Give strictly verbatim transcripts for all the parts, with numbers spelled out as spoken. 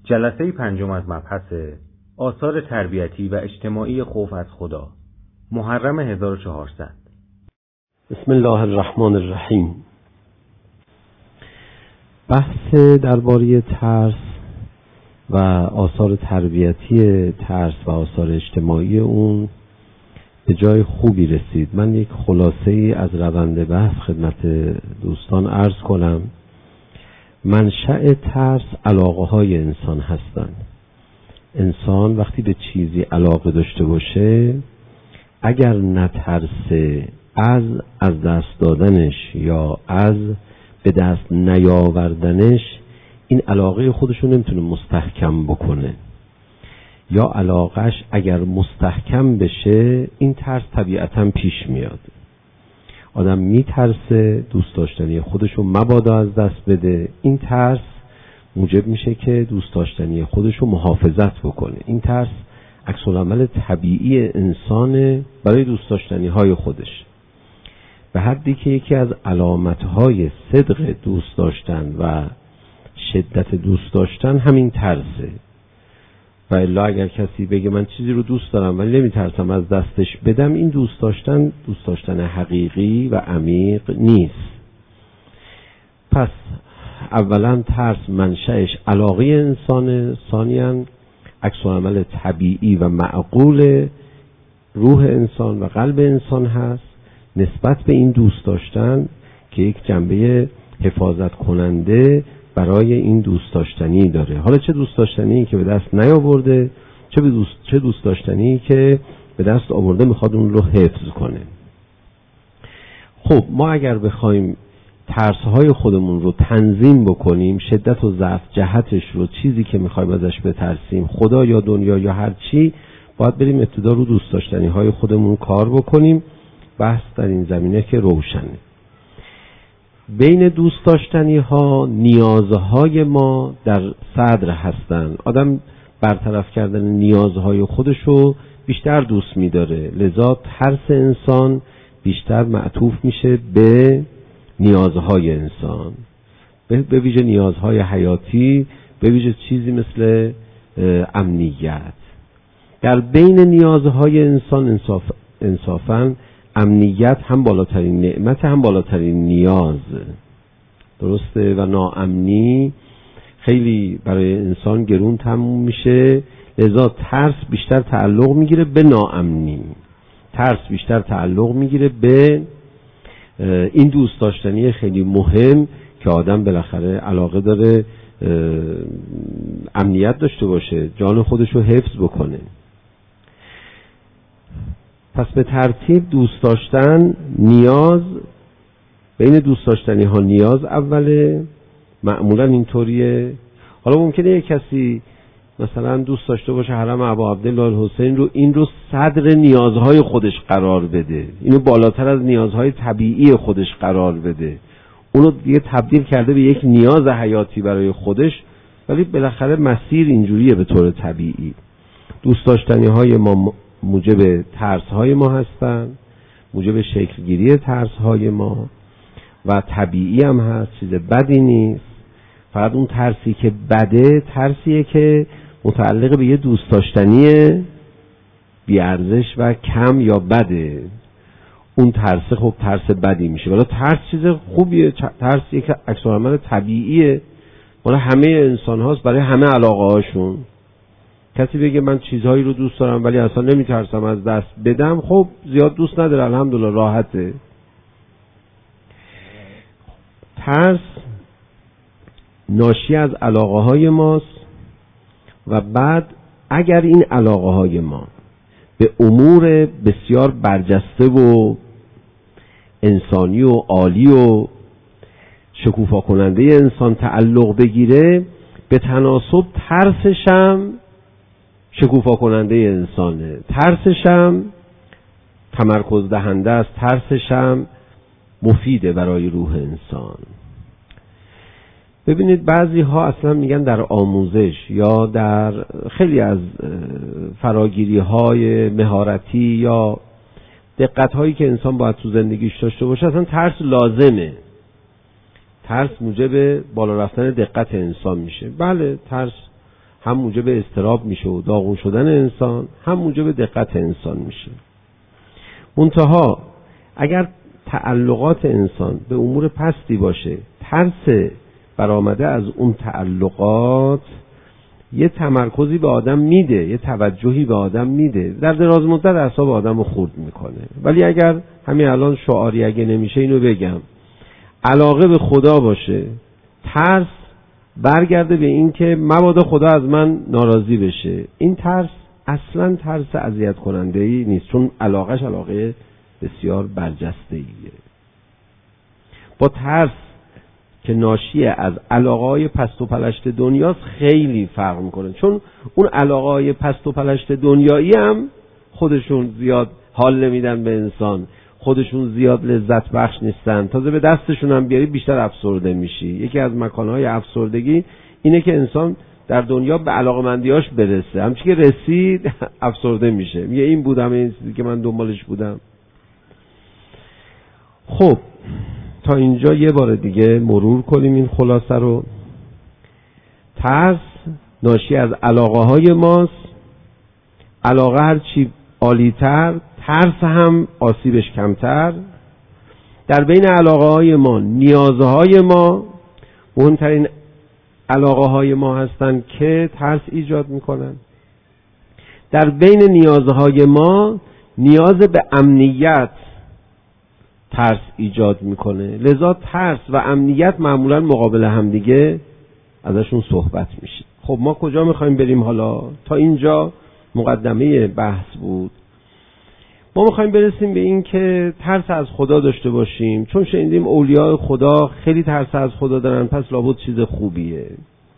جلسه پنجم از مبحث آثار تربیتی و اجتماعی خوف از خدا، محرم هزار و چهارصد. بسم الله الرحمن الرحیم. بحث درباره ترس و آثار تربیتی ترس و آثار اجتماعی اون به جای خوبی رسید. من یک خلاصه ای از روند بحث خدمت دوستان عرض کنم. منشأ ترس علاقه های انسان هستند. انسان وقتی به چیزی علاقه داشته باشه، اگر نترسه از از دست دادنش یا از به دست نیاوردنش، این علاقه خودش رو نمیتونه مستحکم بکنه. یا علاقش اگر مستحکم بشه، این ترس طبیعتاً پیش میاد. آدم میترسه دوست داشتنی خودش رو مبادا از دست بده. این ترس موجب میشه که دوست داشتنی خودش رو محافظت بکنه. این ترس عکس العمل طبیعی انسانه برای دوست داشتنی های خودش، به حدی که یکی از علامتهای صدق دوست داشتن و شدت دوست داشتن همین ترسه. و الا اگر کسی بگه من چیزی رو دوست دارم ولی نمیترسم از دستش بدم، این دوست داشتن دوست داشتن حقیقی و عمیق نیست. پس اولا ترس منشأش علاقه انسانه، ثانیاً عکس العمل طبیعی و معقول روح انسان و قلب انسان هست نسبت به این دوست داشتن که یک جنبه حفاظت کننده برای این دوست داشتنی داره. حالا چه دوست داشتنی که به دست نیاورده، چه به دوست چه دوست داشتنی که به دست آورده میخواد اون رو حفظ کنه. خب ما اگر بخوایم ترس‌های خودمون رو تنظیم بکنیم، شدت و ضعف جهتش رو، چیزی که میخوایم ازش بترسیم، خدا یا دنیا یا هر چی، باید بریم ابتدا رو دوست داشتنی های خودمون کار بکنیم. بحث در این زمینه که روشنه. بین دوست داشتنی ها نیازهای ما در صدر هستن. آدم برطرف کردن نیازهای خودش رو بیشتر دوست می‌داره، لذا ترس انسان بیشتر معطوف میشه به نیازهای انسان، به ویژه نیازهای حیاتی، به ویژه چیزی مثل امنیت. در بین نیازهای انسان انصاف انصافاً امنیت هم بالاترین نعمت، هم بالاترین نیاز. درسته؟ و ناامنی خیلی برای انسان گرون تموم میشه، لذا ترس بیشتر تعلق میگیره به ناامنی، ترس بیشتر تعلق میگیره به این دوست داشتنی خیلی مهم که آدم بالاخره علاقه داره امنیت داشته باشه، جان خودش رو حفظ بکنه. پس به ترتیب دوست داشتن نیاز، بین دوست داشتنی ها نیاز اوله، معمولا اینطوریه. حالا ممکنه یک کسی مثلا دوست داشته باشه حرم ابا عبدالله الحسین رو، این رو صدر نیازهای خودش قرار بده، اینو بالاتر از نیازهای طبیعی خودش قرار بده، اونو دیگه تبدیل کرده به یک نیاز حیاتی برای خودش. ولی بالاخره مسیر اینجوریه به طور طبیعی. دوست داشتنی های ما موجب ترس های ما هستن، موجب شکلگیری ترس های ما و طبیعی هم هست، چیز بدی نیست. فقط اون ترسی که بده ترسیه که متعلق به یه دوست داشتنی بیارزش و کم یا بده. اون ترس خب ترس بدی میشه. ولی ترس چیز خوبیه، ترسیه که عکس العمل طبیعیه، ولی همه انسان هاست برای همه علاقه هاشون. کسی بگه من چیزهایی رو دوست دارم ولی اصلا نمیترسم از دست بدم، خب زیاد دوست نداره، الحمدلله راحته. ترس ناشی از علاقه های ماست و بعد اگر این علاقه های ما به امور بسیار برجسته و انسانی و عالی و شکوفا کننده انسان تعلق بگیره، به تناسب ترسشم شکوفا کننده انسانه، ترسشم تمرکز دهنده است، ترسشم مفیده برای روح انسان. ببینید بعضی ها اصلا میگن در آموزش یا در خیلی از فراگیری های مهارتی یا دقت هایی که انسان باید تو زندگیش داشته باشه، اصلا ترس لازمه. ترس موجب بالا رفتن دقت انسان میشه. بله ترس هم موجب اضطراب میشه و داغون شدن انسان، هم موجب دقت انسان میشه. منتها اگر تعلقات انسان به امور پستی باشه، ترس برآمده از اون تعلقات یه تمرکزی به آدم میده، یه توجهی به آدم میده، در دراز مدت اعصاب آدم رو خورد میکنه. ولی اگر همین الان شعاری اگه نمیشه اینو بگم، علاقه به خدا باشه، ترس برگرده به این که مبادا خدا از من ناراضی بشه، این ترس اصلا ترس اذیت کننده ای نیست، چون علاقش علاقه بسیار برجسته ایه. با ترس که ناشی از علاقه‌های پست و پلشت دنیاست خیلی فرق میکنه، چون اون علاقه‌های پست و پلشت دنیایی هم خودشون زیاد حال نمیدن به انسان، خودشون زیاد لذت بخش نیستن، تازه به دستشون هم بیاری بیشتر افسرده میشی. یکی از مکانهای افسردگی اینه که انسان در دنیا به علاقمندیاش برسه، همچی که رسید افسرده میشه، میگه این بودم، این چیزی که من دنبالش بودم. خب تا اینجا یه بار دیگه مرور کنیم این خلاصه رو. ترس ناشی از علاقه های ماست، علاقه هر چی عالی‌تر، ترس هم آسیبش کمتر. در بین علاقه های ما نیازهای ما مهمترین علاقه های ما هستن که ترس ایجاد میکنن. در بین نیازهای ما نیاز به امنیت ترس ایجاد میکنه، لذا ترس و امنیت معمولا مقابل همدیگه ازشون صحبت میشه. خب ما کجا میخوایم بریم حالا؟ تا اینجا مقدمه بحث بود. ما میخوایم برسیم به این که ترس از خدا داشته باشیم، چون شنیدیم اولیاء خدا خیلی ترس از خدا دارن، پس لابد چیز خوبیه.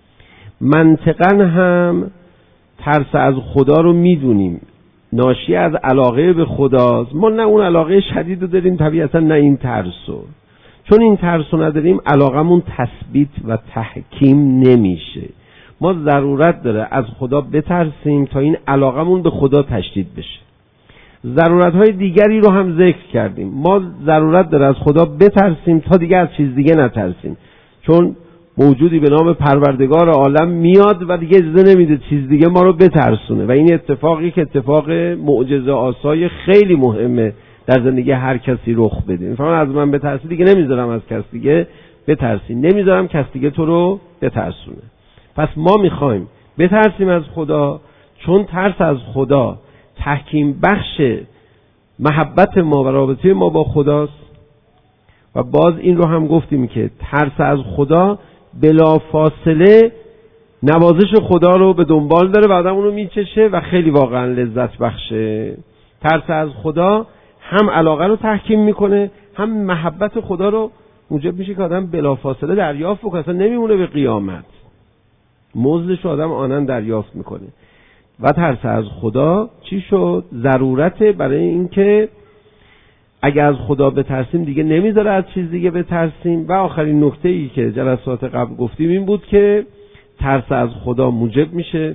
منطقاً هم ترس از خدا رو میدونیم ناشی از علاقه به خداست. ما نه اون علاقه شدید رو داریم طبیعتا، نه این ترسو. چون این ترسو نداریم علاقمون تثبیت و تحکیم نمیشه. ما ضرورت داره از خدا بترسیم تا این علاقمون به خدا تشدید بشه. ضرورت‌های دیگری رو هم ذکر کردیم. ما ضرورت داره از خدا بترسیم تا دیگه از چیز دیگه نترسیم، چون موجودی به نام پروردگار عالم میاد و دیگه اجازه نمیده چیز دیگه ما رو بترسونه و این اتفاقی که اتفاق معجزه آسای خیلی مهمه در زندگی هر کسی رخ بده. مثلا از من بترسی دیگه نمیذارم از کس دیگه بترسی، نمیذارم کس دیگه تو رو بترسونه. پس ما میخوایم بترسیم از خدا، چون ترس از خدا تحکیم بخش محبت ما و رابطه ما با خداست. و باز این رو هم گفتیم که ترس از خدا بلا فاصله نوازش خدا رو به دنبال داره و آدم اون رو میچشه و خیلی واقعا لذت بخشه. ترس از خدا هم علاقه رو تحکیم میکنه، هم محبت خدا رو موجب میشه که آدم بلا فاصله دریافت بکنه، اصلا نمیمونه به قیامت، مزدش آدم آنن دریافت میکنه. و ترس از خدا چی شد؟ ضرورته برای اینکه اگه از خدا بترسیم دیگه نمیذاره از چیز دیگه بترسیم. و آخرین نکته ای که جلسات قبل گفتیم این بود که ترس از خدا موجب میشه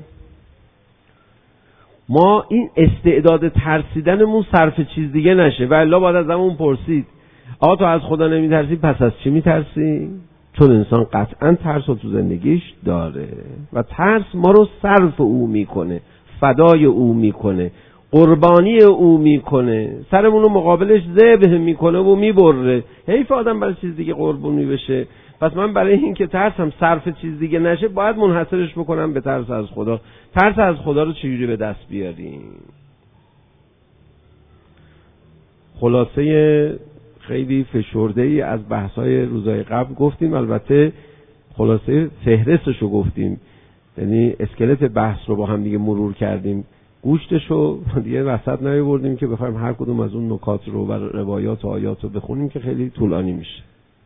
ما این استعداد ترسیدنمون صرف چیز دیگه نشه. و الا باید از همون پرسید آقا تو از خدا نمیترسی پس از چی میترسی؟ چون انسان قطعا ترس رو تو زندگیش داره و ترس ما رو صرف او میکنه، فدای او میکنه، قربانی او میکنه، سرمون رو مقابلش ذبح میکنه و میبره. حیف آدم برای چیز دیگه قربانی بشه. پس من برای این که ترسم صرف چیز دیگه نشه باید منحصرش بکنم به ترس از خدا. ترس از خدا رو چجوری به دست بیاریم؟ خلاصه خیلی فشرده‌ای از بحث‌های روزهای قبل گفتیم، البته خلاصه فهرستش رو گفتیم، یعنی اسکلت بحث رو با هم دیگه مرور کردیم، گوشتش رو دیگه وسط نیاوردیم که بخوایم هر کدوم از اون نکات رو و روایات و آیات رو بخونیم که خیلی طولانی میشه.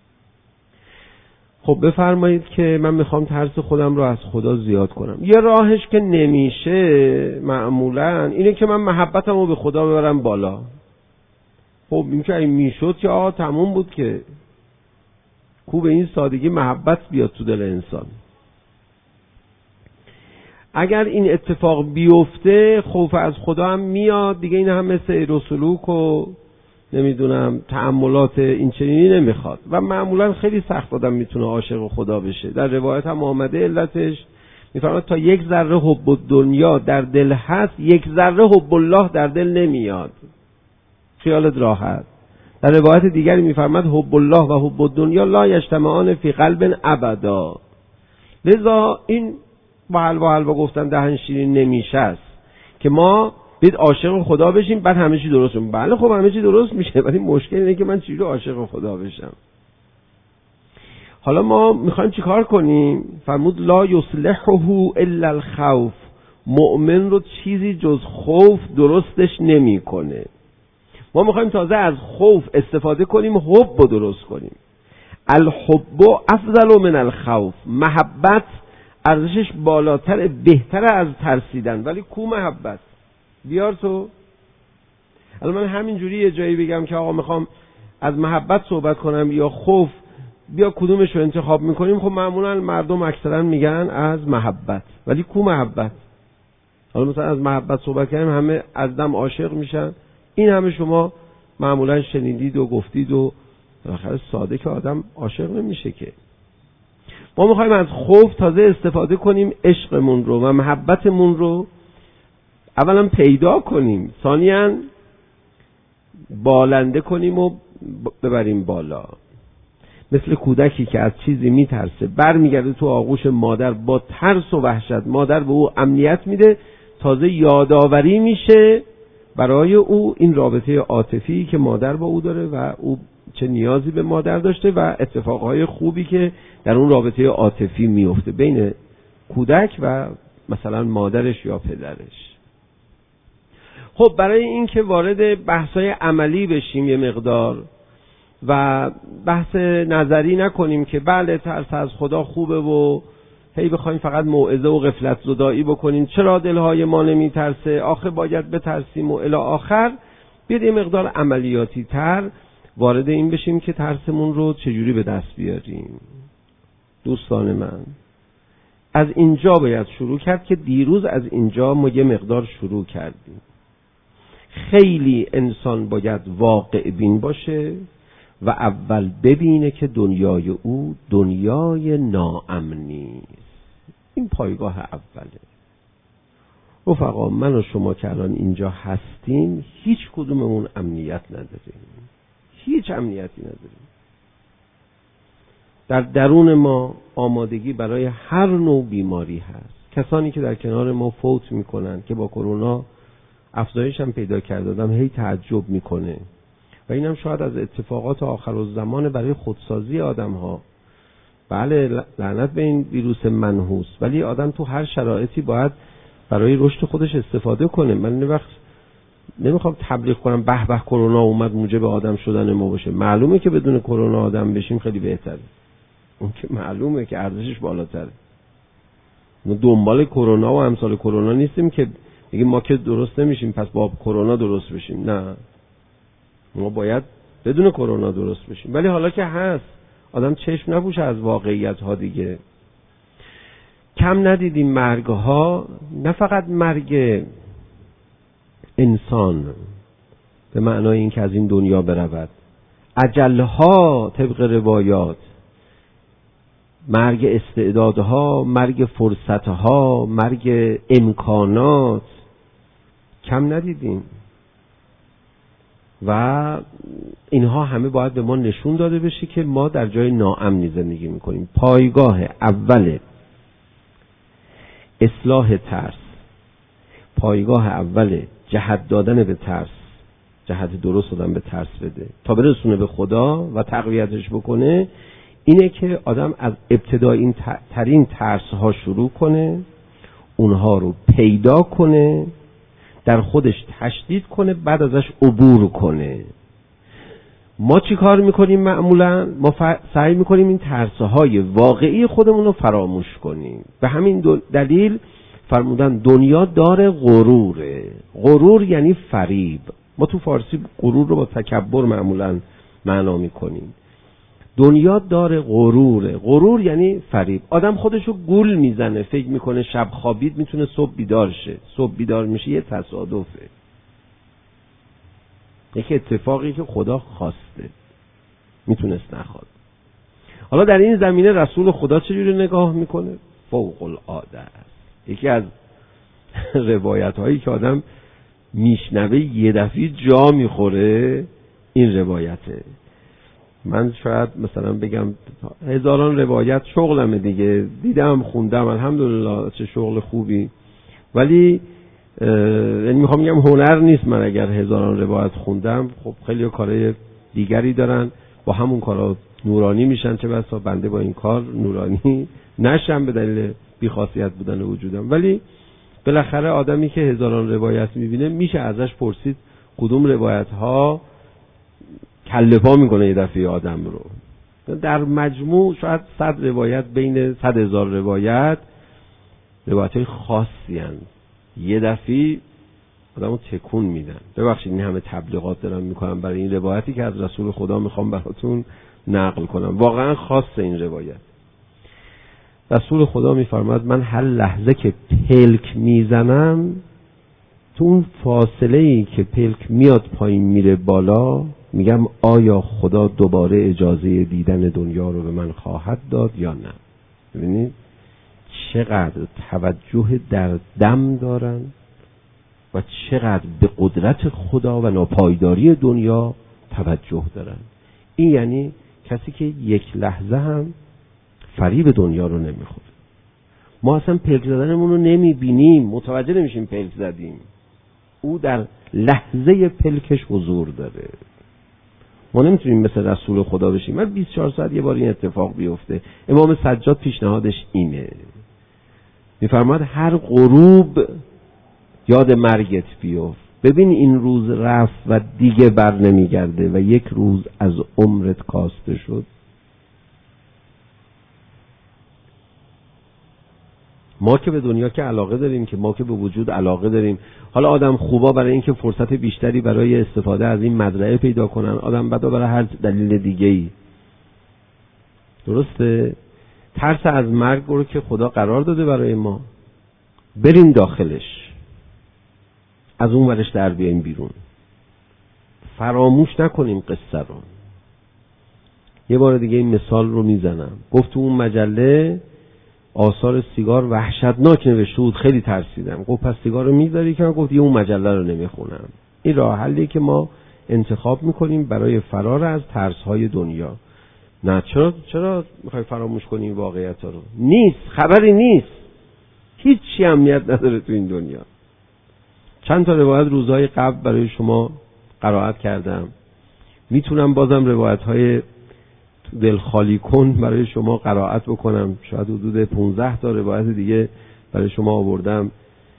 خب بفرمایید که من میخوام ترس خودم رو از خدا زیاد کنم. یه راهش که نمیشه معمولا اینه که من محبتم رو به خدا ببرم بالا. خب این که این میشد که آقا تموم بود که کو به این سادگی محبت بیاد تو دل انسان. اگر این اتفاق بیفته خوف از خدا هم میاد دیگه، این هم مثل سیر و سلوک و نمیدونم تأملات این چنینی نمیخواد و معمولا خیلی سخت آدم میتونه عاشق خدا بشه. در روایت هم آمده علتش میفرماید تا یک ذره حب دنیا در دل هست، یک ذره حب الله در دل نمیاد. خیالت راحت. در روایت دیگری میفرماید حب الله و حب دنیا لا یجتمعان فی قلب ابدا. لذا این با حلوا حلوا گفتن دهن شیرین نمیشه است که ما بید عاشق خدا بشیم بعد همه چی درست میشه. بله خب همه چی درست میشه، ولی مشکل اینه که من چجوری عاشق خدا بشم. حالا ما میخوایم چی کار کنیم؟ فرمود لا یصلحه الا الخوف. مؤمن رو چیزی جز خوف درستش نمیکنه. ما میخوایم تازه از خوف استفاده کنیم، حب رو درست کنیم. الحب افضل من الخوف. محبت ارزشش بالاتر، بهتر از ترسیدن. ولی کو محبت؟ بیار تو. الان من همینجوری یه جایی بگم که آقا میخوام از محبت صحبت کنم یا خوف، بیا کدومش رو انتخاب میکنیم؟ خب معمولا مردم اکثرا میگن از محبت. ولی کو محبت؟ حالا مثلا از محبت صحبت کنیم همه از دم عاشق میشن. این همه شما معمولا شنیدید و گفتید و بالاخره ساده که آدم عاشق نمیشه که. ما میخوایم از خوف تازه استفاده کنیم، عشقمون رو و محبتمون رو اولا پیدا کنیم، ثانیاً بالنده کنیم و ببریم بالا. مثل کودکی که از چیزی میترسه برمیگرده تو آغوش مادر با ترس و وحشت، مادر به او امنیت میده، تازه یادآوری میشه برای او این رابطه عاطفی که مادر با او داره و او چه نیازی به مادر داشته و اتفاقهای خوبی که در اون رابطه عاطفی میفته بین کودک و مثلا مادرش یا پدرش. خب برای این که وارد بحث‌های عملی بشیم یه مقدار و بحث نظری نکنیم که بله ترس از خدا خوبه و هی بخوایم فقط موعظه و غفلت زدایی بکنیم، چرا دلهای ما نمی ترسه، آخه باید بترسیم و الی آخر، بیاد یه مقدار عملیاتی تر وارد این بشیم که ترسمون رو چجوری به دست بیاریم. دوستان من، از اینجا باید شروع کرد که دیروز از اینجا ما یه مقدار شروع کردیم. خیلی انسان باید واقع بین باشه و اول ببینه که دنیای او دنیای ناامنی است. این پایگاه اوله. رفقا، من و شما که الان اینجا هستیم هیچ کدوممون امنیت نداریم، هیچ امنیتی نداریم. در درون ما آمادگی برای هر نوع بیماری هست. کسانی که در کنار ما فوت میکنن که با کرونا افزایش هم پیدا کرده، آدم هی تعجب میکنه و اینم شاید از اتفاقات آخرالزمان برای خودسازی آدم ها. بله لعنت به این ویروس منحوس، ولی آدم تو هر شرایطی باید برای رشد خودش استفاده کنه. من این وقت نمیخوام تبلیغ کنم به به کرونا اومد موجب آدم شدن ما باشه. معلومه که بدون کرونا آدم بشیم خیلی بهتره، اون که معلومه که ارزشش بالاتره. ما دنبال کرونا و امثال کرونا نیستیم که بگیم ما که درست نمیشیم پس با کرونا درست بشیم. نه، ما باید بدون کرونا درست بشیم. ولی حالا که هست آدم چشم نپوشه از واقعیت ها دیگه. کم ندیدیم مرگ ها، نه فقط مرگ انسان به معنای این که از این دنیا برود، اجل ها طبق روایات، مرگ استعدادها، مرگ فرصتها، مرگ امکانات کم ندیدیم و اینها همه باید به ما نشون داده بشه که ما در جای ناامنی زندگی میکنیم. پایگاه اول اصلاح ترس، پایگاه اول جهت دادن به ترس، جهت درست دادن به ترس بده تا برسونه به خدا و تقویتش بکنه، اینه که آدم از ابتدایی ترین ترس ها شروع کنه، اونها رو پیدا کنه، در خودش تشدید کنه، بعد ازش عبور کنه. ما چی کار میکنیم معمولا؟ ما ف... سعی میکنیم این ترسهای واقعی خودمون رو فراموش کنیم. به همین دلیل فرمودن دنیا دار غروره. غرور یعنی فریب. ما تو فارسی غرور رو با تکبر معمولا معنا میکنیم. دنیا دار غروره. غرور یعنی فریب. آدم خودشو گول میزنه، فکر میکنه شب خوابید میتونه صبح بیدار شه. صبح بیدار میشه یه تصادفه، یک اتفاقی که خدا خواسته، میتونست نخواد. حالا در این زمینه رسول خدا چجوری نگاه میکنه؟ فوق العاده است. یکی از روایت هایی که آدم میشنوه یه دفعه جا میخوره این روایته. من شاید مثلا بگم هزاران روایت شغلمه دیگه، دیدم خوندم الحمدلله چه شغل خوبی، ولی یعنی میخوام بگم هنر نیست من اگر هزاران روایت خوندم. خب خیلی کارهای دیگری دارن با همون کارا نورانی میشن، چه بسا بنده با این کار نورانی نشم به دلیل بیخاصیت بودن وجودم. ولی بالاخره آدمی که هزاران روایت میبینه میشه ازش پرسید کدوم روایت ها کله پا میکنه یه دفعه آدم رو. در مجموع شاید صد روایت، بین صد هزار روایت روایت های خاصی هن. یه دفعه آدم رو تکون میدن. ببخشید این همه تبلیغات دارم میکنم برای این روایتی که از رسول خدا میخوام براتون نقل کنم. واقعا خاصه این روایت. رسول خدا میفرماد من هر لحظه که پلک میزنم، تو اون فاصله ای که پلک میاد پایین میره بالا، میگم آیا خدا دوباره اجازه دیدن دنیا رو به من خواهد داد یا نه؟ ببینید چقدر توجه در دم دارن و چقدر به قدرت خدا و ناپایداری دنیا توجه دارن. این یعنی کسی که یک لحظه هم فریب دنیا رو نمیخوره. ما اصلا پلک زدنمون رو نمیبینیم، متوجه نمیشیم پلک زدیم. او در لحظه پلکش حضور داره. ما نمیتونیم مثل رسول خدا بشیم من بیست و چهار ساعت یه بار این اتفاق بیفته. امام سجاد پیشنهادش اینه، میفرماد هر غروب یاد مرگت بیفت، ببین این روز رفت و دیگه بر نمیگرده و یک روز از عمرت کاسته شد. ما که به دنیا که علاقه داریم، که ما که به وجود علاقه داریم. حالا آدم خوبا برای اینکه فرصت بیشتری برای استفاده از این مزرعه پیدا کنن، آدم بدا برای هر دلیل دیگه‌ای. درسته؟ ترس از مرگ رو که خدا قرار داده برای ما، بریم داخلش، از اون ورش در بیاییم بیرون، فراموش نکنیم قصه رو. یه بار دیگه این مثال رو میزنم. گفت تو اون مجله آثار سیگار وحشتناک نوشته بود، خیلی ترسیدم. گفت پس سیگار رو میذاری که؟ گفت یه اون مجله رو نمیخونم. این راه حلی که ما انتخاب میکنیم برای فرار از ترس‌های دنیا. نه چرا چرا میخوای فراموش کنی واقعیت رو؟ نیست، خبری نیست، هیچ چی اهمیت نداره تو این دنیا. چند تا روایت روزهای قبل برای شما قرائت کردم، میتونم بازم روایت‌های دل خالی کن برای شما قرائت بکنم. شاید حدود پانزده تا روایت دیگه برای شما آوردم.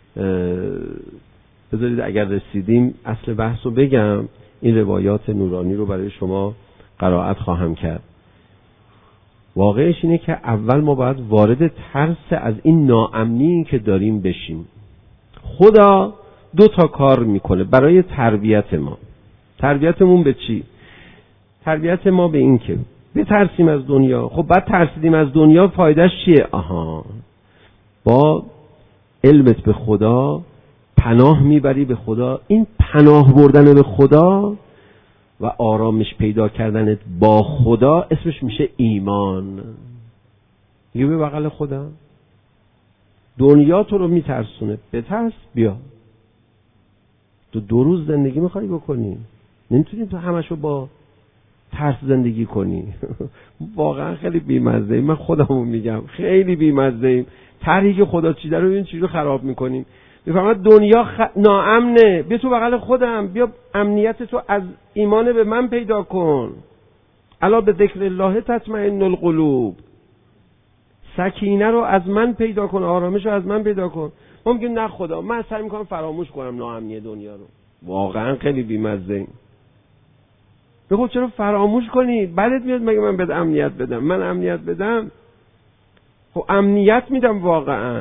بذارید اگر رسیدیم اصل بحث رو بگم، این روایات نورانی رو برای شما قرائت خواهم کرد. واقعش اینه که اول ما باید وارد ترس از این ناامنی که داریم بشیم. خدا دو تا کار میکنه برای تربیت ما. تربیتمون به چی؟ تربیت ما به این که بترسیم از دنیا. خب بعد ترسیدیم از دنیا، فایدهش چیه؟ آها، با علمت به خدا پناه میبری به خدا. این پناه بردن به خدا و آرامش پیدا کردنت با خدا اسمش میشه ایمان. یه به بغل خدا دنیا تو رو میترسونه، بترس بیا. تو دو روز زندگی میخوای بکنی، نمیتونی تو همشو با ترس زندگی کنی. واقعا خیلی بیمزه ایم. من خودمو میگم خیلی بیمزه ایم. طرحی که خدا چیده رو ببین چجوری خراب میکنیم. میفهمم دنیا خ... ناامنه، بیا تو بغل خودم، بیا امنیت تو از ایمان به من پیدا کن. الا به ذکر الله تطمئن القلوب. سکینه رو از من پیدا کن، آرامش رو از من پیدا کن. ما میگیم نه خدا، من سعی میکنم فراموش کنم ناامنی دنیا رو. واقعا خیلی بیمزه ایم. بگو چرا فراموش کنی؟ بعدت میاد مگه من بهت امنیت بدم؟ من امنیت بدم؟ خب امنیت میدم واقعا.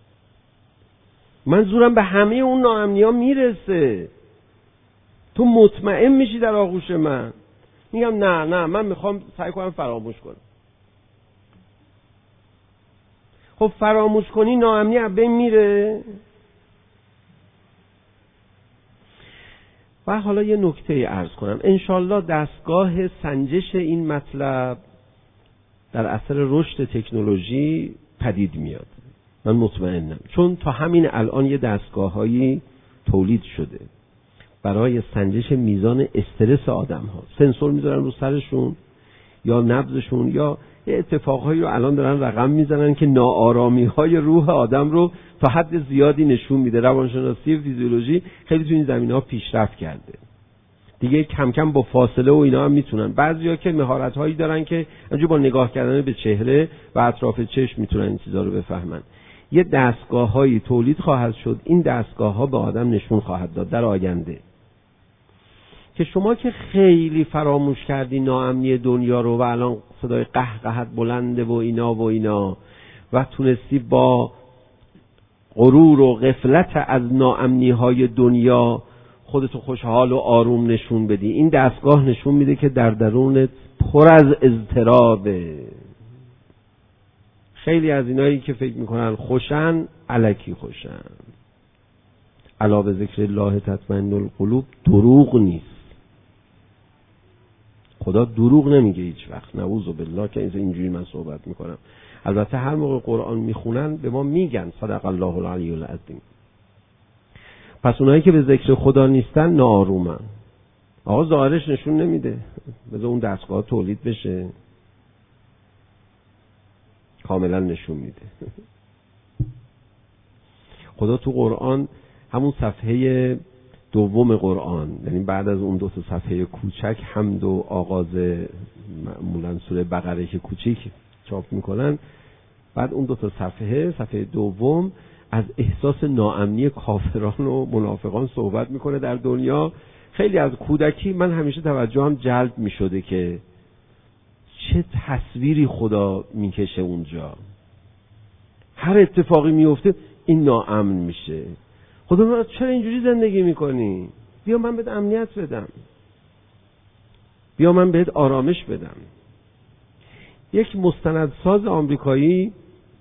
من زورم به همه اون ناامنی ها میرسه. تو مطمئن میشی در آغوش من. میگم نه نه من میخوام سعی کنم فراموش کنم. خب فراموش کنی ناامنی از بین میره. و حالا یه نکته عرض کنم. انشالله دستگاه سنجش این مطلب در اثر رشد تکنولوژی پدید میاد. من مطمئنم، چون تا همین الان یه دستگاه‌هایی تولید شده برای سنجش میزان استرس آدم ها. سنسور میذارن رو سرشون یا نبضشون، یا یه اتفاقهایی رو الان دارن رقم میزنن که ناآرامی های روح آدم رو تا حد زیادی نشون میده. روانشناسی و فیزیولوژی خیلی تو این زمینه‌ها پیشرفت کرده دیگه، کم کم با فاصله و اینا هم میتونن. بعضیا که مهارت هایی دارن که همونجوری با نگاه کردن به چهره و اطراف چشم میتونن این چیزا رو بفهمن. یه دستگاه هایی تولید خواهد شد، این دستگاه ها به آدم نشون خواهد داد در آینده که شما که خیلی فراموش کردی ناامنی دنیا رو و الان صدای قهقهت بلنده و اینا و اینا و تونستی با غرور و غفلت از ناامنی های دنیا خودتو خوشحال و آروم نشون بدی. این دستگاه نشون میده که در درونت پر از اضطرابه. خیلی از اینایی که فکر میکنن خوشن، الکی خوشن. الا به ذکر الله تطمئن القلوب دروغ نیست. خدا دروغ نمیگه هیچ وقت، نعوذ بالله که اینجوری من صحبت میکنم. البته هر موقع قرآن میخونن به ما میگن صدق الله العلی العظیم. پس اونایی که به ذکر خدا نیستن ناآرومن. آقا ظاهرش نشون نمیده، بذار اون دستگاه تولید بشه کاملا نشون میده. خدا تو قرآن همون صفحه دوم قرآن، یعنی بعد از اون دو تا صفحه کوچک حمد و آغاز معمولا سوره بقره که کوچیک چاپ میکنن، بعد اون دو تا صفحه صفحه دوم از احساس ناامنی کافران و منافقان صحبت میکنه در دنیا. خیلی از کودکی من همیشه توجهم جلب میشده که چه تصویری خدا میکشه اونجا. هر اتفاقی میفته این ناامن میشه. خدا من چرا اینجوری زندگی میکنی؟ بیا من بهت امنیت بدم، بیا من بهت آرامش بدم. یک مستندساز آمریکایی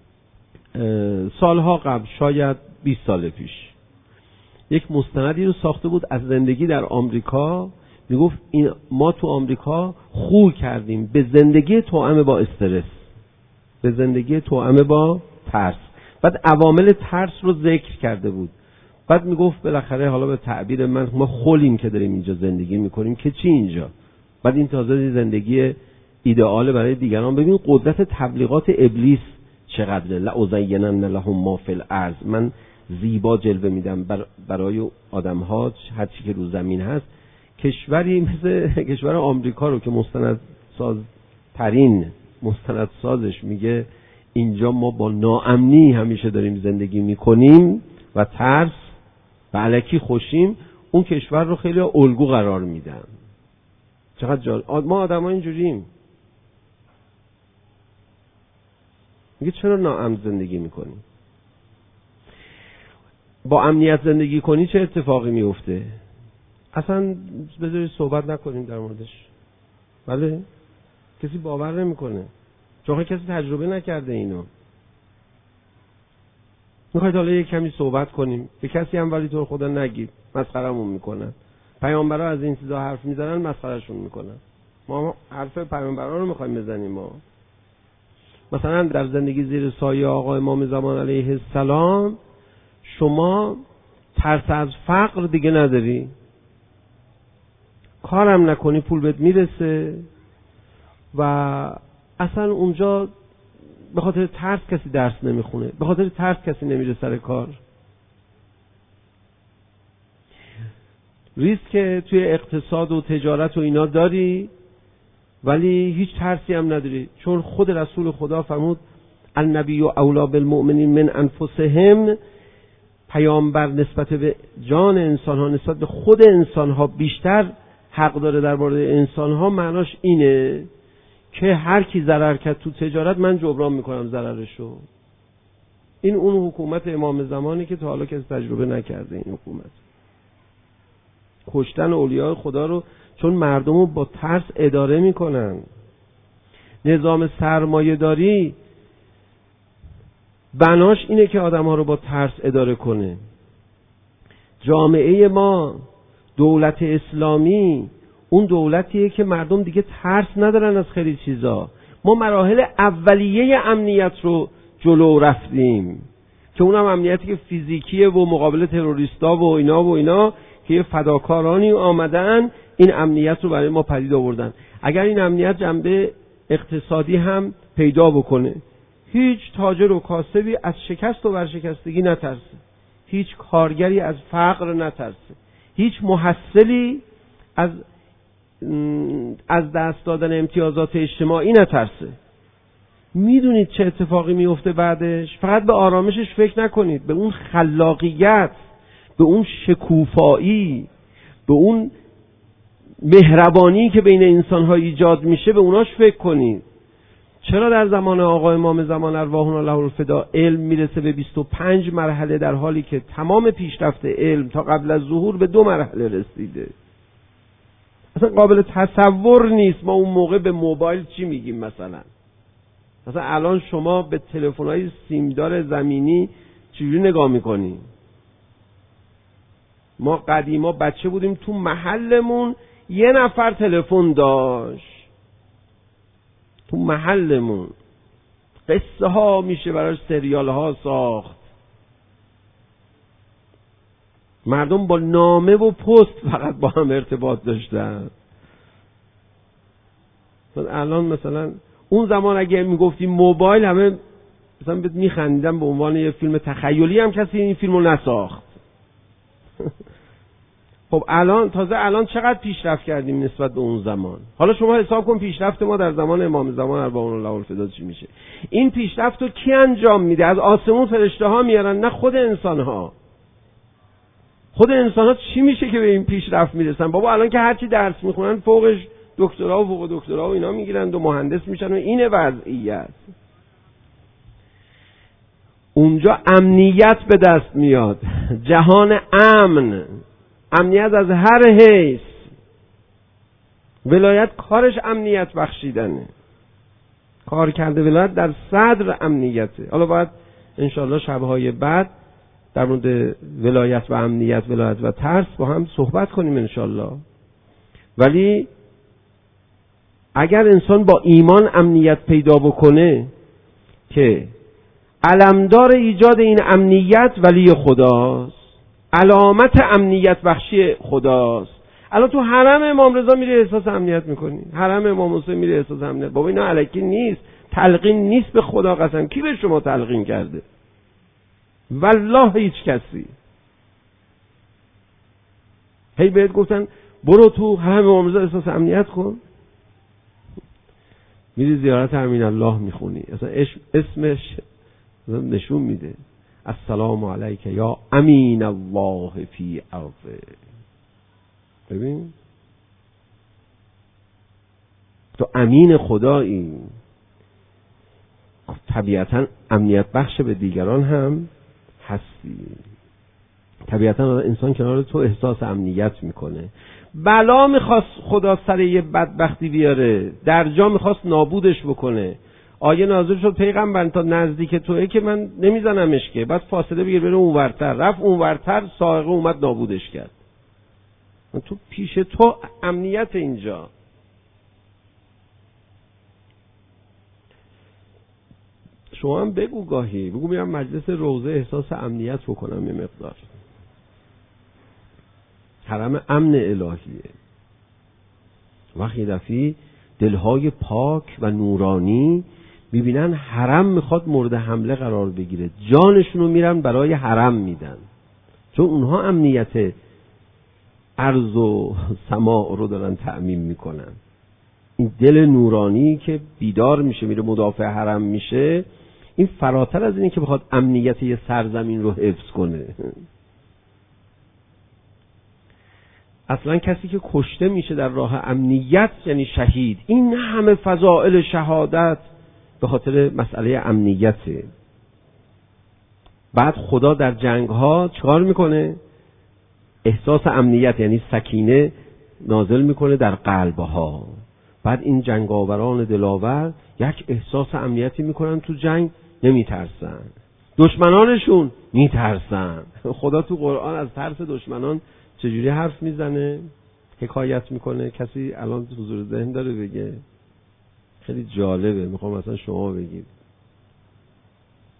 سالها قبل، شاید بیست سال پیش، یک مستندی رو ساخته بود از زندگی در آمریکا. میگفت این ما تو آمریکا خو کردیم به زندگی توأم با استرس، به زندگی توأم با ترس. بعد عوامل ترس رو ذکر کرده بود. بعد میگفت بالاخره حالا به تعبیر من ما خولیم که داریم اینجا زندگی میکنیم که چی اینجا. بعد این تازه زندگی ایدئال برای دیگران. ببین قدرت تبلیغات ابلیس چقدره. لأزینن لهم ما فی الارض، من زیبا جلوه میدم برای آدم ها هر چی که رو زمین هست. کشوری مثل کشور آمریکا رو که مستندساز ترین مستندسازش میگه اینجا ما با ناامنی همیشه داریم زندگی میکنیم و ترس و الکی خوشیم، اون کشور رو خیلی الگو قرار میدن. چقدر جالب. ما آدم‌ها اینجوریم. میگه چرا ناامن زندگی میکنی؟ با امنیت زندگی کنی چه اتفاقی میفته؟ اصلا بذارید صحبت نکنیم در موردش. بله؟ کسی باور نمیکنه، چون کسی تجربه نکرده اینو. میخواید حالا یک کمی صحبت کنیم، به کسی هم ولی تو خدا نگید، مسخره‌مون میکنن. پیامبرا از این چیزا حرف میزنن، مسخرهشون میکنن. ما حرف پیامبرا رو میخوایم بزنیم. ما مثلا در زندگی زیر سایه آقا امام زمان علیه السلام شما ترس از فقر دیگه نداری، کارم نکنی پول بهت میرسه و اصلا اونجا به خاطر ترس کسی درس نمیخونه، به خاطر ترس کسی نمیره سر کار. ریسک که توی اقتصاد و تجارت و اینا داری ولی هیچ ترسی هم نداری، چون خود رسول خدا فرمود النبی اولی بالمؤمنین من انفسهم، پیامبر نسبت به جان انسان ها، نسبت به خود انسان ها بیشتر حق داره در مورد انسان ها. معناش اینه که هر کی ضرر کرد تو تجارت من جبران میکنم ضررشو. این اون حکومت امام زمانی که تا حالا کسی تجربه نکرده. این حکومت کشتن اولیاء خدا رو چون مردم رو با ترس اداره میکنن. نظام سرمایه داری بناش اینه که آدم ها رو با ترس اداره کنه. جامعه ما، دولت اسلامی، اون دولتیه که مردم دیگه ترس ندارن از خیلی چیزا. ما مراحل اولیه امنیت رو جلو رفتیم که اونم امنیتی که فیزیکیه و مقابل تروریستا و اینا و اینا که یه فداکارانی آمدن این امنیت رو برای ما پدید آوردن. اگر این امنیت جنبه اقتصادی هم پیدا بکنه، هیچ تاجر و کاسبی از شکست و ورشکستگی نترسه، هیچ کارگری از فقر نترسه، هیچ محصلی از از دست دادن امتیازات اجتماعی نترسه. میدونید چه اتفاقی میفته بعدش؟ فقط به آرامشش فکر نکنید، به اون خلاقیت، به اون شکوفایی، به اون مهربانی که بین انسان‌ها ایجاد میشه، به اوناش فکر کنید. چرا در زمان آقا امام زمان ارواحنا له الفدا علم میرسه به بیست و پنج مرحله در حالی که تمام پیشرفت علم تا قبل از ظهور به دو مرحله رسیده؟ اصلا قابل تصور نیست. ما اون موقع به موبایل چی میگیم؟ مثلا مثلا الان شما به تلفن‌های سیمدار زمینی چجوری نگاه میکنی؟ ما قدیما بچه بودیم تو محلمون یه نفر تلفن داشت، تو محلمون قصه ها میشه براش سریال ها ساخت. مردم با نامه و پست فقط با هم ارتباط داشتن. الان مثلا اون زمان اگه میگفتیم موبایل همه مثلا میخندیدن، به عنوان یه فیلم تخیلی هم کسی این فیلمو نساخت. خب الان تازه الان چقدر پیشرفت کردیم نسبت به اون زمان. حالا شما حساب کن پیشرفت ما در زمان امام زمان ارواحنا له الفدا چی میشه. این پیشرفت رو کی انجام میده؟ از آسمون فرشته ها میارن، نه خود انسان ها. خود انسان ها چی میشه که به این پیشرفت میرسن؟ بابا الان که هرچی درس میخونن فوقش دکترا و فوق دکترا و اینا میگیرن و مهندس میشن و اینه وضعیت. اونجا امنیت به دست میاد، جهان امن، امنیت از هر حیث. ولایت کارش امنیت بخشیدنه، کار کرده ولایت در صدر امنیته. حالا باید انشالله شبهای بعد در مورد ولایت و امنیت، ولایت و ترس با هم صحبت کنیم انشالله. ولی اگر انسان با ایمان امنیت پیدا بکنه که علمدار ایجاد این امنیت ولی خداست، علامت امنیت بخشی خداست. الان تو حرم امام رضا میره احساس امنیت میکنی، حرم امام حسین میره احساس امنیت. بابا اینا الکی نیست، تلقین نیست به خدا قسم. کی به شما تلقین کرده؟ والله هیچ کسی. هی بهت گفتن برو تو حرم امام رضا احساس امنیت کن، میری زیارت امین الله میخونی، اصلا اسمش نشون میده السلام علیک یا امین الله فی ارضه. ببین تو امین خدایی، طبیعتا امنیت بخش به دیگران هم هستی. طبیعتا انسان کنار تو احساس امنیت میکنه. بلا میخواست خدا سر یه بدبختی بیاره، در جا میخواست نابودش بکنه، آیه نازل شد پیغمبر تا نزدیک توئه که من نمیزنمش که، بس فاصله بگیر بره اونورتر. رفت اونورتر، صاعقه اومد نابودش کرد. تو پیش تو امنیت اینجا. شما هم بگو گاهی، بگو میرم مجلس روضه احساس امنیت بکنم یه مقدار. حرم امن الهیه. وقتی دفعی دلهای پاک و نورانی میبینن حرم میخواد مورد حمله قرار بگیره، جانشونو میرن برای حرم میدن، چون اونها امنیت ارض و سماع رو دارن تأمین میکنن. این دل نورانی که بیدار میشه میره مدافع حرم میشه، این فراتر از اینه که بخواد امنیت یه سرزمین رو حفظ کنه. اصلا کسی که کشته میشه در راه امنیت یعنی شهید. این همه فضائل شهادت به خاطر مسئله امنیته. بعد خدا در جنگ ها چکار میکنه؟ احساس امنیت یعنی سکینه نازل میکنه در قلبها. بعد این جنگاوران دلاور یک احساس امنیتی میکنن، تو جنگ نمیترسن، دشمنانشون میترسن. خدا تو قرآن از ترس دشمنان چجوری حرف میزنه، حکایت میکنه؟ کسی الان حضور ذهن داره بگه؟ خیلی جالبه، میخوام مثلا شما بگید.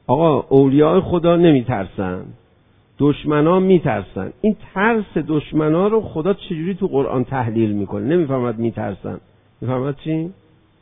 آقا اولیاء خدا نمیترسن، دشمنا میترسن. این ترس دشمنا رو خدا چجوری تو قرآن تحلیل میکنه؟ نمیفهمد میترسن، میفهمد چی؟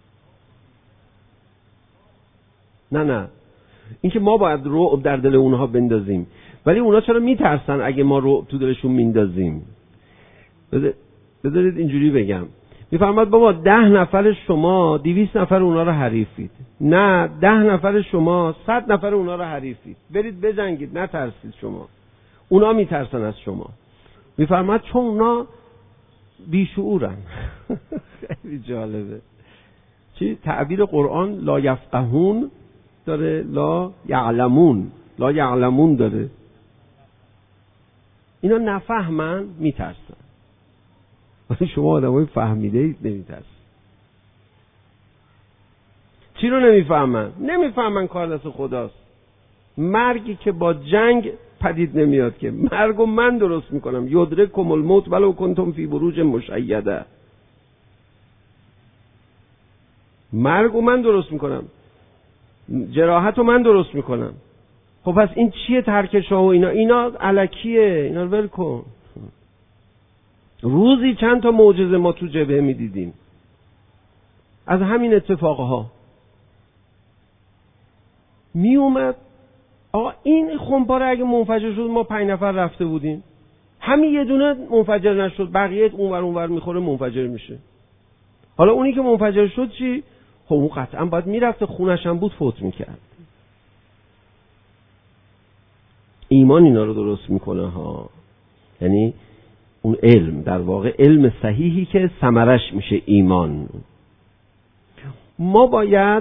نه نه، این که ما باید رعب در دل اونها بندازیم، ولی اونها چرا میترسن اگه ما رعب تو دلشون میندازیم؟ بذارید اینجوری بگم، میفهمد بابا ده نفر شما دویست نفر اونها رو حریفید، نه ده نفر شما صد نفر اونها رو حریفید، برید بجنگید، نترسید شما، اونا میترسن از شما. میفرماد چون اونا بیشعورن. خیلی جالبه. چی تعبیر قرآن لا یفقهون داره، لا یعلمون، لا یعلمون داره. اینا نفهمن میترسن، ولی شما آدمای فهمیده اید نمیترسن. چی رو نمیفهمن؟ نمیفهمن کار دست خداست. مرگی که با جنگ پدید نمیاد که، مرگو من درست میکنم. یدرککم الموت ولو کنتم فی بروج مشیده. مرگو من درست میکنم، جراحتو من درست میکنم. خب پس این چیه ترکش ها و اینا؟ اینا الکیه، اینا رو ول کن. روزی چند تا معجزه ما تو جبهه میدیدیم از همین اتفاقها. می اومد آقا این خمپاره اگه منفجر شد ما پنج نفر رفته بودیم، همین یه دونه منفجر نشد، بقیه اونور اونور میخوره منفجر میشه. حالا اونی که منفجر شد چی؟ خب اون قطعا باید میرفته، خونش هم بود فوت میکرد. ایمان اینا رو درست میکنه ها، یعنی اون علم، در واقع علم صحیحی که ثمرش میشه ایمان. ما باید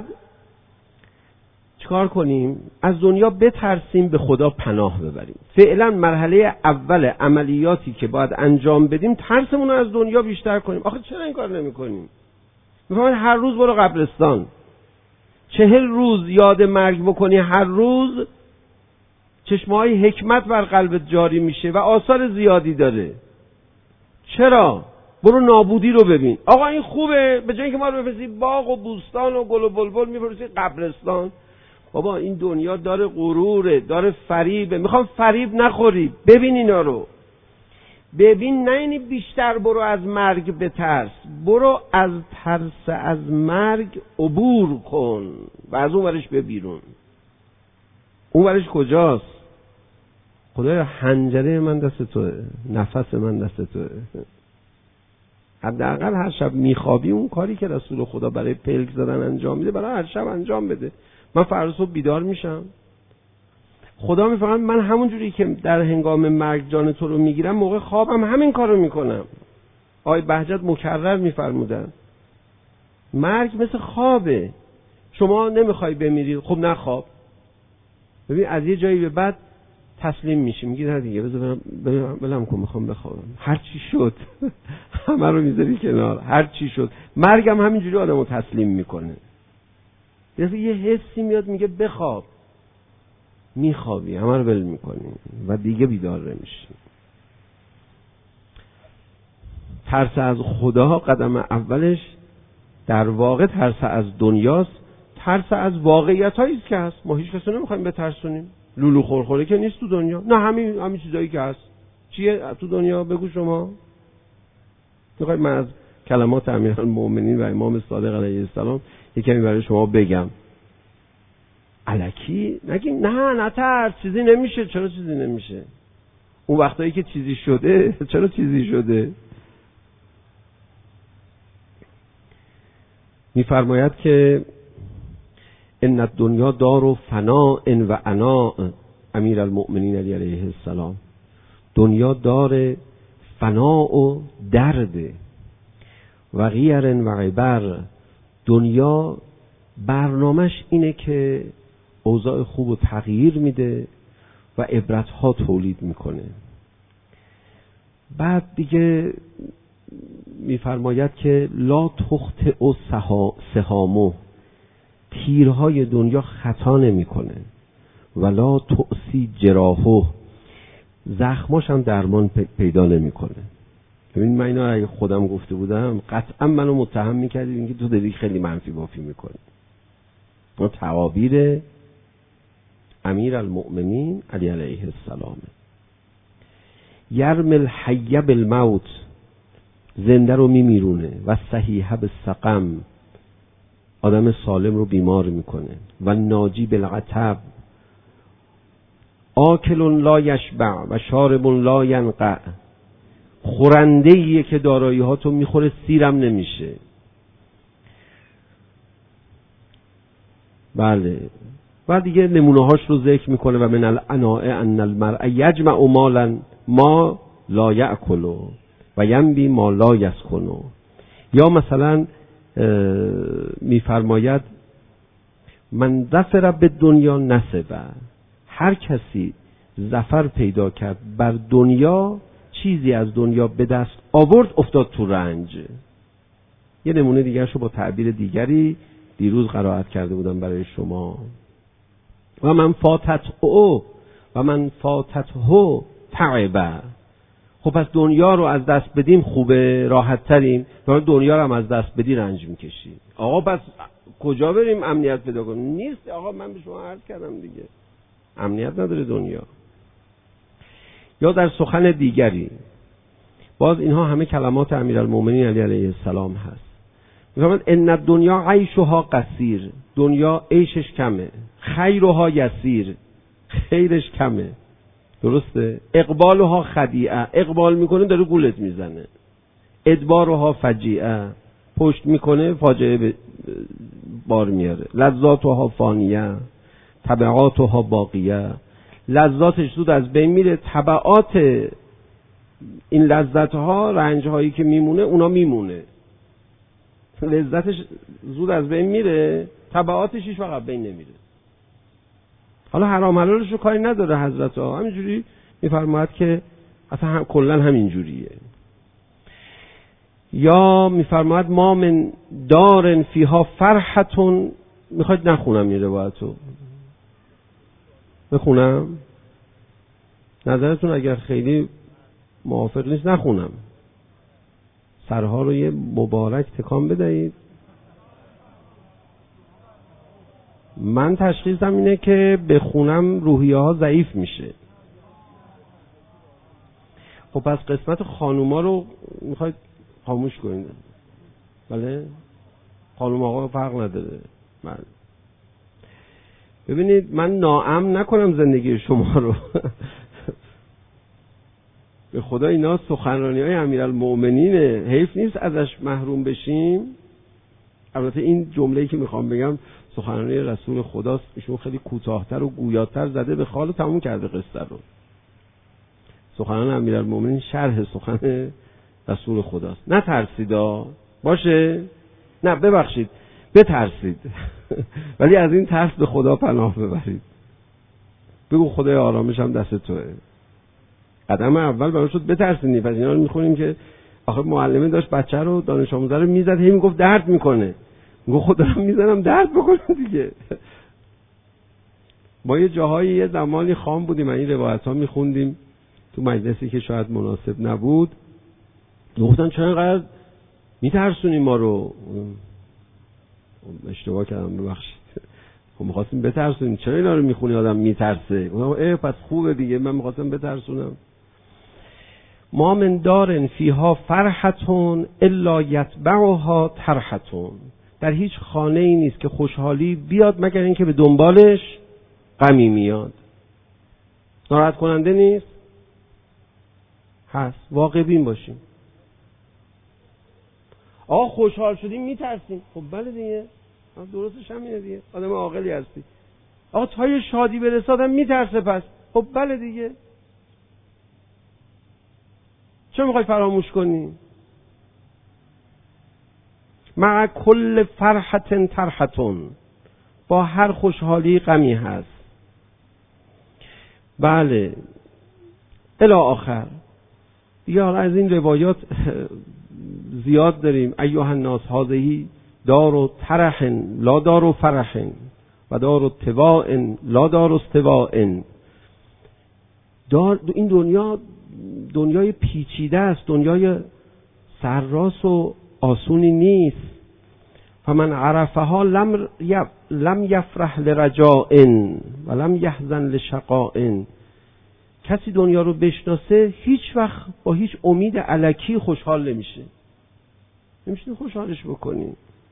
چیکار کنیم؟ از دنیا بترسیم، به خدا پناه ببریم. فعلا مرحله اول عملیاتی که باید انجام بدیم ترسمون رو از دنیا بیشتر کنیم. آخه چرا این کار نمی کنیم؟ میفهمید هر روز برو قبرستان، چهل روز یاد مرگ بکنی، هر روز چشمه‌های حکمت بر قلبت جاری میشه و آثار زیادی داره. چرا؟ برو نابودی رو ببین. آقا این خوبه، به جای اینکه ما رو بفرستی باغ و بوستان و گل و بلبل میفرستی قبرستان. بابا این دنیا داره غروره، داره فریبه. میخوام فریب نخوری، ببین اینا رو، ببین. نه اینی بیشتر برو از مرگ بترس، برو از ترس از مرگ عبور کن و از اون ورش به بیرون. اون ورش کجاست؟ خدایا حنجره من دست توه، نفس من دست توه. حداقل هر شب میخوابی اون کاری که رسول خدا برای پلک زدن انجام میده برای هر شب انجام بده. من فردا صبح بیدار میشم، خدا میفهمه من همون جوری که در هنگام مرگ جان تو رو میگیرم، موقع خوابم همین کارو میکنم. آقای بهجت مکرر میفرمودن مرگ مثل خوابه. شما نمیخوای بمیری، خب نخواب. ببین از یه جایی به بعد تسلیم میشی، میگی نه دیگه بذار برم بلم کن، میخوام بخوابم. هر چی شد همه رو میذاری کنار، هر چی شد. مرگم همینجوری آدمو تسلیم میکنه. یه حسی میاد میگه بخواب، میخوابی، همه رو ول میکنی و دیگه بیدار نمیشی. ترس از خدا قدم اولش در واقع ترس از دنیاست، ترس از واقعیت هایی که هست. ما هیچ کسی نمیخوایم بترسونیم، لولو خورخوره که نیست تو دنیا. نه همین همین چیزایی که هست. چیه تو دنیا؟ بگو شما. میخواید من از کلمات امیرالمومنین و امام صادق علیه السلام یکمی برای شما بگم؟ الکی نگی نه نه ترس، چیزی نمیشه. چرا چیزی نمیشه؟ اون وقتایی که چیزی شده، چرا چیزی شده؟ میفرماید که ان الدنیا دار فناء و عناء. امیرالمؤمنین علی علیه السلام، دنیا دار فناء و درد و غیر و عبر. دنیا برنامهش اینه که اوضاع خوب و تغییر میده و عبرتها تولید میکنه. بعد دیگه میفرماید که لا تخطئ و سهامه، تیرهای دنیا خطا نمیکنه. ولا تؤسی جراحه، زخماش هم درمان پیدا نمیکنه. ببین من اینا اگه خودم گفته بودم قطعا منو متهم میکردید اینکه تو داری خیلی منفی بافی میکنی. اون تعابیر امیر المؤمنین علی علیه السلام. یرم الحی بالموت، زنده رو میمیرونه، و صحیح بالسقم، آدم سالم رو بیمار میکنه، و ناجی بالعطب، آکل لا یشبع و شارب لا ینقع، خورنده ایه که دارایی ها تو میخوره سیرم نمیشه. بله. و دیگه نمونه هاش رو ذکر میکنه و من العناء ان المرء یجمع مالا ما لا یأکل و ینبی ما لا یسکن. یا مثلا میفرماید من ظفر بالدنیا نصب، هر کسی ظفر پیدا کرد بر دنیا، چیزی از دنیا به دست آورد، افتاد تو رنج. یه نمونه دیگرش رو با تعبیر دیگری دیروز قرائت کرده بودم برای شما. و من فاتت او و من فاتت هو تعبه. خب پس دنیا رو از دست بدیم خوبه، راحت تریم، و دنیا رو هم از دست بدی رنج میکشیم. آقا پس کجا بریم امنیت پیدا کنیم؟ نیست آقا، من به شما عرض کردم دیگه، امنیت نداره دنیا. یا در سخن دیگری باز اینها همه کلمات امیرالمومنین علی علیه السلام هست. میگن ان الدنیا عیشها قصیر، دنیا عیشش کمه، خیرها یسیر، خیرش کمه. درسته؟ اقبالها خدیعه، اقبال میکنه داره گولت میزنه. ادبارها فجیعه، پشت میکنه فاجعه بار میاره. لذاتها فانیه، تبعاتها باقیه، لذاتش زود از بین میره، تبعات این لذتها، رنجهایی که میمونه اونا میمونه. لذتش زود از بین میره، تبعاتش هیچ وقت بین نمیره. حالا حرام حلالش رو کاری نداره حضرت ها، همینجوری میفرماید که اصلا هم کلا همین جوریه. یا میفرماید ما من دارن فیها فرحتون، میخواید نخونم این روایتو؟ بخونم؟ نظرتون اگر خیلی موافق نیست نخونم، سرها رو یه مبارک تکان بدهید. من تشخیصم اینه که بخونم روحیه ها ضعیف میشه. خب پس قسمت خانوما رو میخواید خاموش کنید؟ بله؟ خانوم آقا فرق نداره. بله. ببینید من ناامن نکنم زندگی شما رو. به خدا اینا سخنرانی های امیرالمؤمنینه، حیف نیست ازش محروم بشیم. البته این جمله‌ای که میخوام بگم سخنرانی رسول خداست، ایشون خیلی کوتاه‌تر و گویاتر زده به خال و تموم کرده قصه رو. سخنان امیرالمؤمنین شرح سخن رسول خداست. نه ترسیدا باشه، نه ببخشید بترسید، ولی از این ترس به خدا پناه ببرید. بگو خدای آرامشم دست توئه. قدم اول برای شد بترسینی. پس اینا رو میخونیم که آخه معلمه داشت بچه رو، دانش آموزه رو میزد، هی میگفت درد میکنه، میگفت خدا رو میزنم درد بکنه دیگه. ما یه جاهایی یه زمانی خام بودیم، این روایت ها میخوندیم تو مجلسی که شاید مناسب نبود، گفتن چرا اینقدر میترسونی ما رو؟ اشتباه کردم ببخشید، خب میخواستیم بترسونیم، چرا اینا رو میخونی آدم میترسه؟ اه پس خوبه دیگه، من میخواستم بترسونم. ما من دارن فیها فرحتون الا یتبعها ترحتون، در هیچ خانه ای نیست که خوشحالی بیاد مگر اینکه به دنبالش غمی میاد. ناراحت کننده نیست؟ هست. واقع بین باشیم. آقا خوشحال شدیم میترسیم. خب بله دیگه، درستش همینه دیگه، آدم عاقلی هستی. آقا تا شادی برسه آدم میترسه، پس خب بله دیگه، چرا میخوای فراموش کنی؟ مع کل فرحت ترحتون، با هر خوشحالی غمی هست. بله الی آخر. دیگه از این روایات زیاد داریم. ایها الناس هذه دار و ترح لا دار و فرح و دار و تواء لا دار و استواء. دار این دنیا دنیای پیچیده است، دنیای سرراست و آسونی نیست. فمن عرفها لم لم یفرح لرجاء و لم یحزن لشقاء. کسی دنیا رو بشناسه هیچ وقت با هیچ امید الکی خوشحال نمیشه. نمیشه خوشحالش بکنی.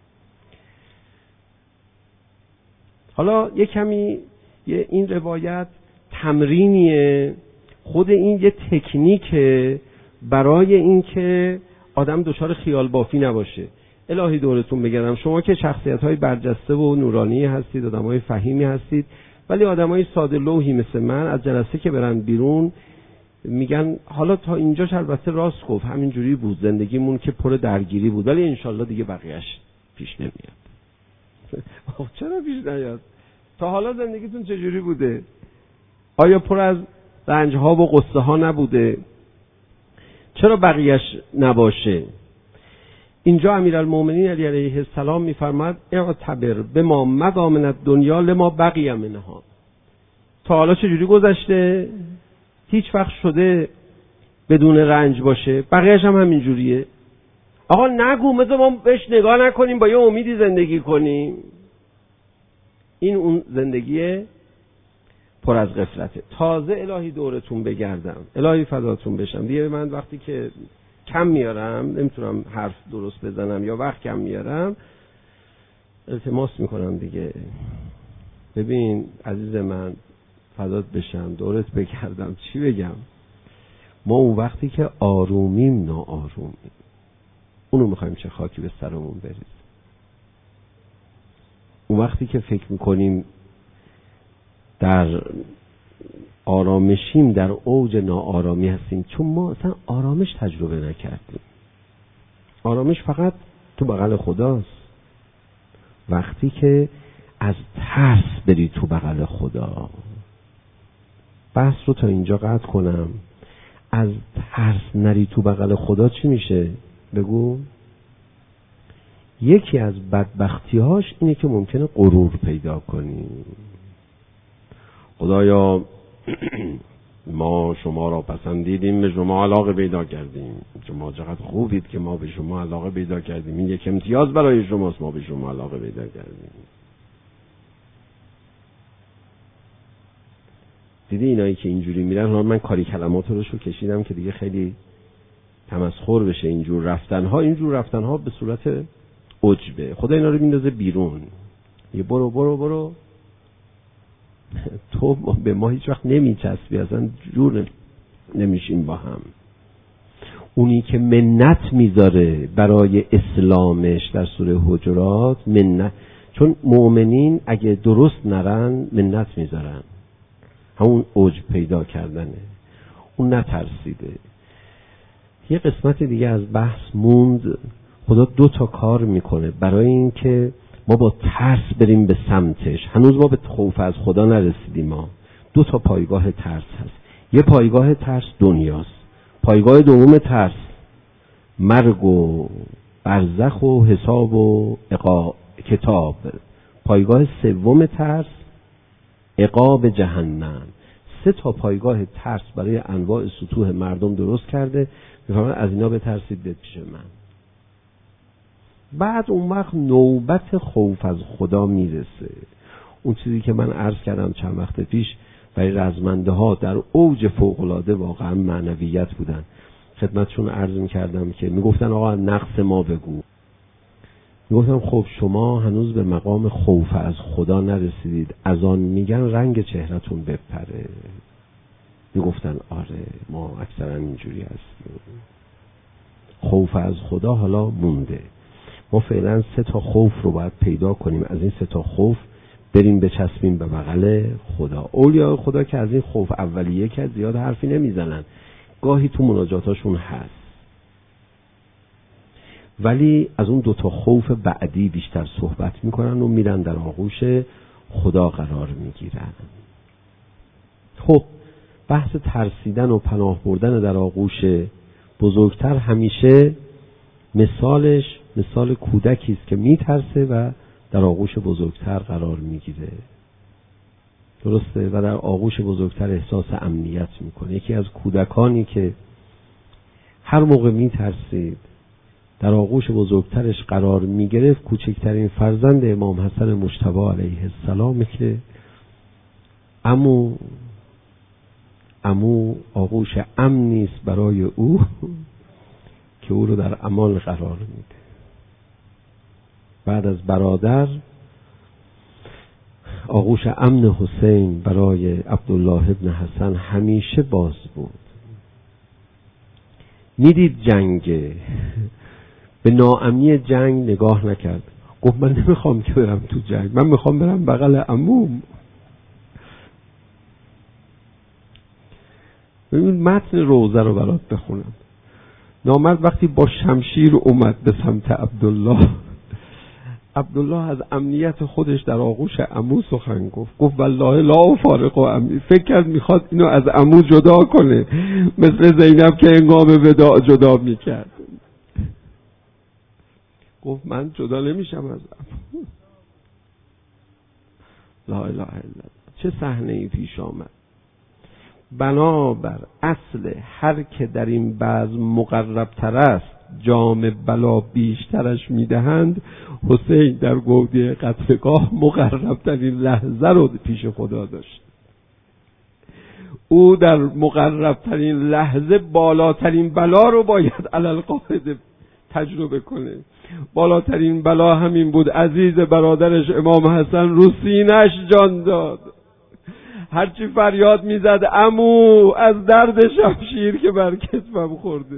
حالا یه کمی یه این روایت تمرینیه، خود این یه تکنیکه برای این که آدم دچار خیال بافی نباشه. الهی دورتون بگردم، شما که شخصیت‌های برجسته و نورانی هستید، آدم‌های فهیمی هستید، ولی آدم‌های ساده لوحی مثل من از جلسه که برن بیرون میگن حالا تا اینجاش البته راست گفت، همینجوری بود زندگیمون که پر درگیری بود، ولی انشالله دیگه بقیه‌اش پیش نمیاد. چرا پیش نیاد؟ تا حالا زندگیتون چجوری بوده؟ آیا پر از رنج‌ها و غصه‌ها نبوده؟ چرا بقیه‌اش نباشه؟ اینجا امیرالمومنین علی علیه السلام می‌فرماد اعتبر بما مضى من الدنیا لما بقی منها. تا حالا چجوری گذشته؟ هیچ وقت شده بدون رنج باشه؟ بقیه‌اش هم همینجوریه. آقا نگو، مثلا ما بهش نگاه نکنیم، با یه امیدی زندگی کنیم. این اون زندگیه پر از غفلته. تازه الهی دورتون بگردم، الهی فداتون بشم. دیگه من وقتی که کم میارم، نمیتونم حرف درست بزنم یا وقت کم میارم، التماس میکنم دیگه. ببین عزیز من، فدات بشم، دورت بگردم، چی بگم؟ ما اون وقتی که آرومیم ناآرومیم، اونو میخوایم چه خاکی به سرمون بریز. اون وقتی که فکر میکنیم در آرامشیم، در اوج ناآرامی هستیم، چون ما اصلا آرامش تجربه نکردیم. آرامش فقط تو بغل خداست. وقتی که از ترس بری تو بغل خدا. بحث رو تا اینجا قطع کنم. از ترس نری تو بغل خدا چی میشه؟ بگو. یکی از بدبختی‌هاش اینه که ممکنه غرور پیدا کنی. خدایا ما شما را پسندیدیم، به شما علاقه پیدا کردیم. شما چقدر خوبید که ما به شما علاقه پیدا کردیم. این یک امتیاز برای شماست، ما به شما علاقه پیدا کردیم. دیدی اینایی که اینجوری میرن، من کاری کلمات رو شو کشیدم که دیگه خیلی تمسخر بشه اینجور رفتنها. اینجور رفتنها به صورت عجبه. خدا اینا رو میندازه بیرون. یه برو برو برو تو به ما هیچ وقت نمیچسبی، اصلا جور نمیشیم با هم. اونی که منت میذاره برای اسلامش در سوره حجرات، منت، چون مؤمنین اگه درست نرن منت میذارن، همون عجب پیدا کردنه. اون نترسیده. یه قسمت دیگه از بحث موند. خدا دو تا کار میکنه برای این که ما با ترس بریم به سمتش. هنوز ما به خوف از خدا نرسیدیم. ما دو تا پایگاه ترس هست. یه پایگاه ترس دنیاست. پایگاه دوم ترس مرگ و برزخ و حساب و عقاب کتاب. پایگاه سوم ترس عقاب جهنم. سه تا پایگاه ترس برای انواع سطوح مردم درست کرده. میفهمن از اینا بترسید به پیش من. بعد اون وقت نوبت خوف از خدا میرسه. اون چیزی که من عرض کردم چند وقت پیش برای رزمنده ها در اوج فوق‌العاده واقعا معنویت بودن. خدمتشون عرض میکردم که میگفتن آقا نقص ما بگو. میگفتم خب شما هنوز به مقام خوف از خدا نرسیدید، از آن میگن رنگ چهرتون بپره. میگفتن آره ما اکثرا اینجوری هستیم. خوف از خدا حالا مونده. ما فعلا سه تا خوف رو باید پیدا کنیم. از این سه تا خوف بریم بچسبیم به بغل خدا. اولیاء خدا که از این خوف اولیه که زیاد حرفی نمیزنن، گاهی تو مناجاتاشون هست، ولی از اون دو تا خوف بعدی بیشتر صحبت میکنن و میرن در آغوش خدا قرار میگیرن. خب بحث ترسیدن و پناه بردن در آغوش بزرگتر همیشه مثالش مثال کودکی است که میترسه و در آغوش بزرگتر قرار میگیره. درسته؟ و در آغوش بزرگتر احساس امنیت میکنه. یکی از کودکانی که هر موقع میترسید در آغوش بزرگترش قرار می گرفت، کوچکترین فرزند امام حسن مجتبی علیه السلام که عمو عمو آغوش امنی است برای او که او رو در امان قرار میده. بعد از برادر آغوش امن حسین برای عبدالله ابن حسن همیشه باز بود. میدید جنگه، به ناامنی جنگ نگاه نکرد، گفت من نمیخوام که برم تو جنگ، من میخوام برم بغل عموم. ببین متن روضه رو برات بخونم. نامرد وقتی با شمشیر اومد به سمت عبدالله، عبدالله از امنیت خودش در آغوش عمو سخن گفت. گفت والله لا افارق عمی. فکر کرد میخواد اینو از عمو جدا کنه، مثل زینب که هنگام وداع جدا میکرد. گفت من جدا نمیشم از عمو. لا اله الا الله. چه صحنه ای پیش آمد. بنابر اصل هر که در این بزم مقرب تر است جام بلا بیشترش میدهند، حسین در گودی قتلگاه مقرب ترین لحظه رو پیش خدا داشت. او در مقرب ترین لحظه بالاترین بلا رو باید علل قاعده تجربه کنه. بالاترین بلا همین بود، عزیز برادرش امام حسن رو سینه‌اش جان داد. هرچی فریاد میزد عمو از درد شمشیر که بر کتفم خورده.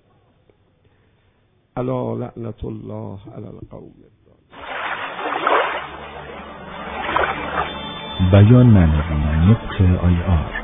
الا لعنت الله علی القوم. بیان معنوی نطق آی آر